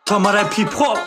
Tamara Pipo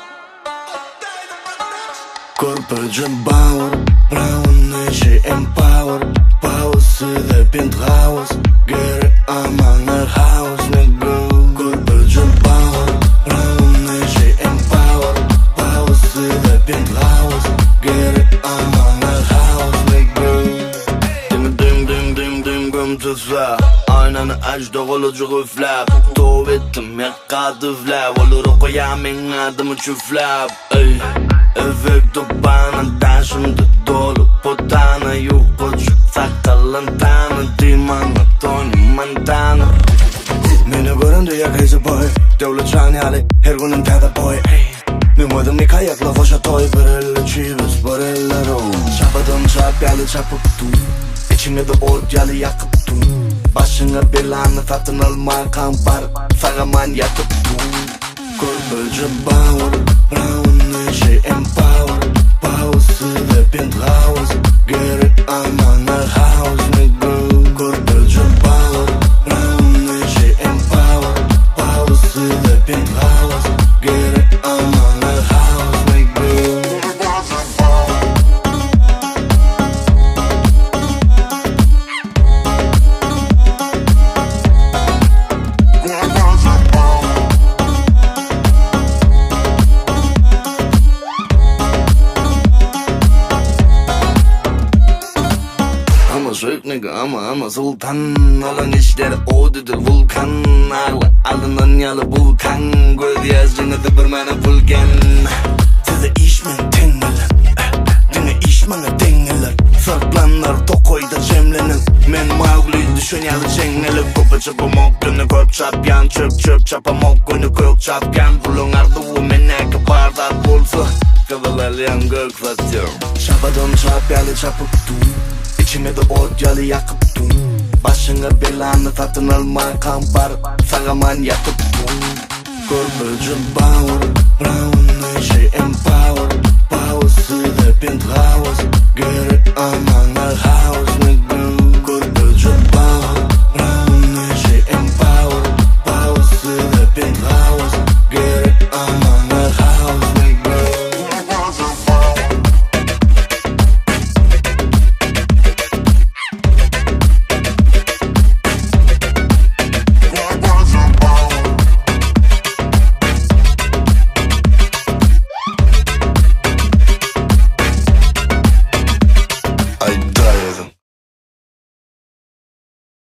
Korpacım power, brown neşe empower. Pause the penthouse, geri amanlar house nigga. Korpacım power, brown neşe empower. Pause the penthouse, geri amanlar house nigga. Ding ding ding ding ding güm tüfler. Aynanı açtı olucu üfler. Tov ettim yakkadı üfler. Olur koyam en adımı çüfler. Efekto bana taşımdı dolu. Potana yok koçu sakalın tanı. Dimana Tony Montana. Beni göründü ya crazy boy. Devlet çanyali her günüm tada boy. Bilmedim ni kayakla boşa toy. Barella çivis barella roll. Çapadım çapyalı çapıp dur. İçimde de ot yalı yakıp dur. Başına belanı satın alma kampar. Sagaman yatıp dur. Korpacım power, brown neşe empower. Pause the penthouse, geri amanlar house nigga. Korpacım power, brown neşe empower. Pause the penthouse, geri amanlar house nigga. Şöyle nigga ama sultan. Olan işler odudur vulkan. Alınan yalı vulkan. Göz yaşını da bir bana vulkan. Size iş mi tengeler? Dine iş bana dengeler. Sarplanlar tokoyda cemlenir. Men Mowgli düşün yalı çengeler. Kopa çapamok günü köp çapyan. Çöp çapamok günü kök çapyan. Bulun ardı meneke bardak bulsa. Kavalarlayan gök satıyor. Çapadım çapyalı çapıp dur. İçime de ot yalı yakıp dur. Başına belanı satın alma kampar. Sagaman yatıp dur. Korpacım power, brown neşe empower.